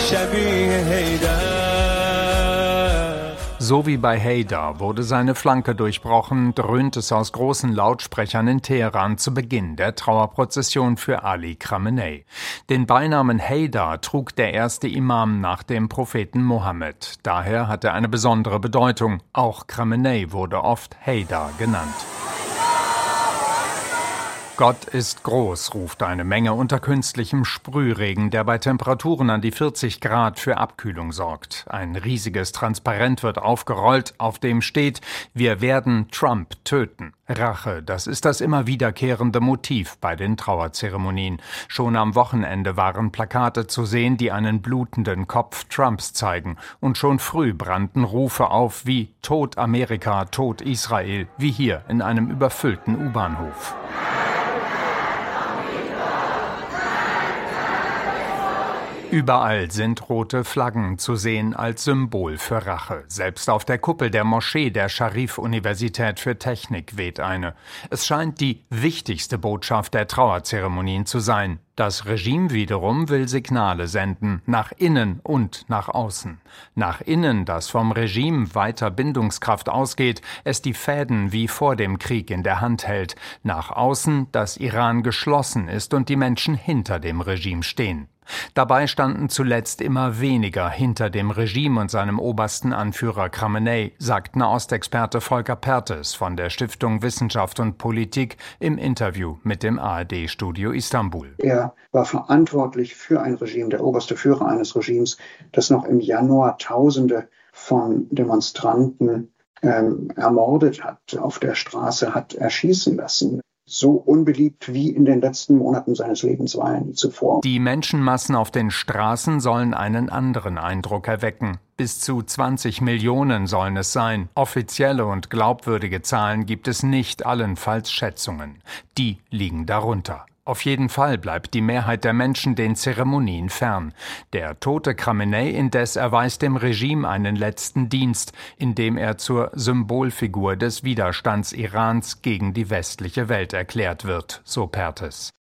So wie bei Haydar wurde seine Flanke durchbrochen, dröhnt es aus großen Lautsprechern in Teheran zu Beginn der Trauerprozession für Ali Khamenei. Den Beinamen Haydar trug der erste Imam nach dem Propheten Mohammed. Daher hat er eine besondere Bedeutung. Auch Khamenei wurde oft Haydar genannt. Gott ist groß, ruft eine Menge unter künstlichem Sprühregen, der bei Temperaturen an die 40 Grad für Abkühlung sorgt. Ein riesiges Transparent wird aufgerollt, auf dem steht: Wir werden Trump töten. Rache, das ist das immer wiederkehrende Motiv bei den Trauerzeremonien. Schon am Wochenende waren Plakate zu sehen, die einen blutenden Kopf Trumps zeigen. Und schon früh brannten Rufe auf wie Tod Amerika, Tod Israel, wie hier in einem überfüllten U-Bahnhof. Überall sind rote Flaggen zu sehen als Symbol für Rache. Selbst auf der Kuppel der Moschee der Scharif-Universität für Technik weht eine. Es scheint die wichtigste Botschaft der Trauerzeremonien zu sein. Das Regime wiederum will Signale senden, nach innen und nach außen. Nach innen, das vom Regime weiter Bindungskraft ausgeht, es die Fäden wie vor dem Krieg in der Hand hält. Nach außen, dass Iran geschlossen ist und die Menschen hinter dem Regime stehen. Dabei standen zuletzt immer weniger hinter dem Regime und seinem obersten Anführer Khamenei, sagt Nahostexperte Volker Perthes von der Stiftung Wissenschaft und Politik im Interview mit dem ARD-Studio Istanbul. Er war verantwortlich für ein Regime, der oberste Führer eines Regimes, das noch im Januar Tausende von Demonstranten ermordet hat, auf der Straße hat erschießen lassen. So unbeliebt wie in den letzten Monaten seines Lebens war er nie zuvor. Die Menschenmassen auf den Straßen sollen einen anderen Eindruck erwecken. Bis zu 20 Millionen sollen es sein. Offizielle und glaubwürdige Zahlen gibt es nicht, allenfalls Schätzungen. Die liegen darunter. Auf jeden Fall bleibt die Mehrheit der Menschen den Zeremonien fern. Der tote Khamenei indes erweist dem Regime einen letzten Dienst, indem er zur Symbolfigur des Widerstands Irans gegen die westliche Welt erklärt wird, so Perthes.